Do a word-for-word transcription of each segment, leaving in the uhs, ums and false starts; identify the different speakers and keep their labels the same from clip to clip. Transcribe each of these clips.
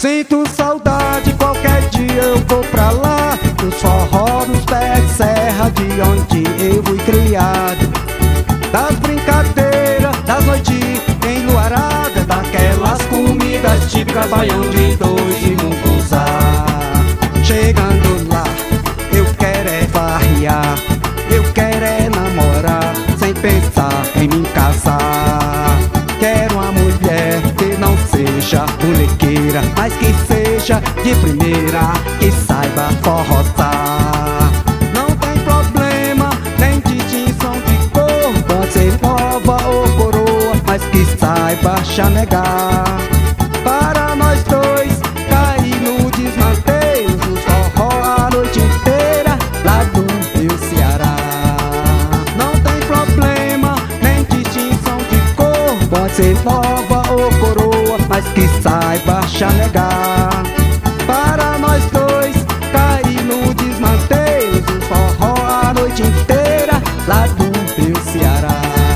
Speaker 1: Sinto saudade, qualquer dia eu vou pra lá, dos forró, nos pés de serra, de onde eu fui criado. Das brincadeiras, das noites enluaradas, daquelas comidas típicas, baião de dois e mucuzá. Chegando lá, eu quero é farrear, eu quero é namorar, sem pensar em me casar. Quero uma mulher que não seja bonequeira, mas que seja de primeira, que saiba forrotar. Não tem problema, nem distinção de cor, pode ser nova ou coroa, mas que saiba chamegar. Para nós dois cair no desmanteio do forró a noite inteira, lá do meu Ceará. Não tem problema, nem distinção de cor, pode ser nova ou coroa, mas que saiba chamegar. Para nós dois cair no desmanteio do forró a noite inteira, lá do meu Ceará.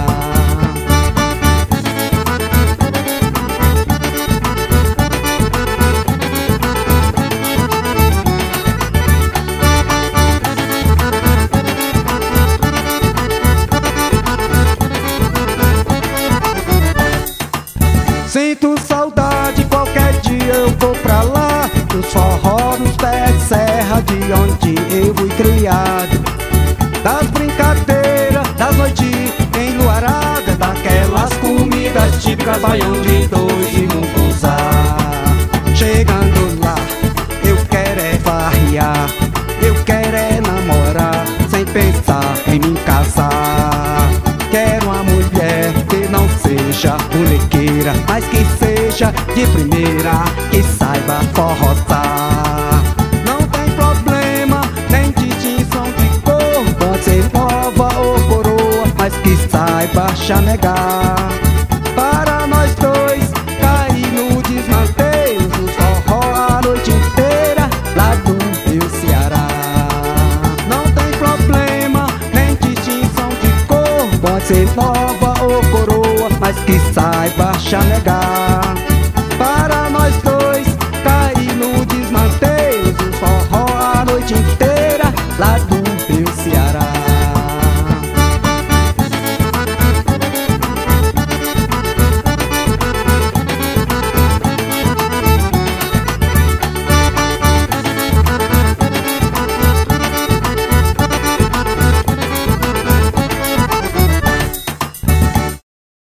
Speaker 1: Sinto saudade, qualquer dia eu vou pra lá, dos forró, nos pés de serra, de onde eu fui criado. Das brincadeiras, das noites enluaradas, daquelas comidas típicas, baião de dois e mucuzá. Chegando lá, eu quero é farrear, eu quero é namorar, sem pensar em me casar. Quero uma mulher que não seja bonequeira, mas que seja de primeira, que saiba forrotar. Não tem problema, nem distinção de cor, pode ser nova ou coroa, mas que saiba chamegar. Para nós dois cair no desmanteio do forró a noite inteira, lá do meu Ceará. Não tem problema, nem distinção de cor, pode ser nova ou coroa, mas que saiba chamegar.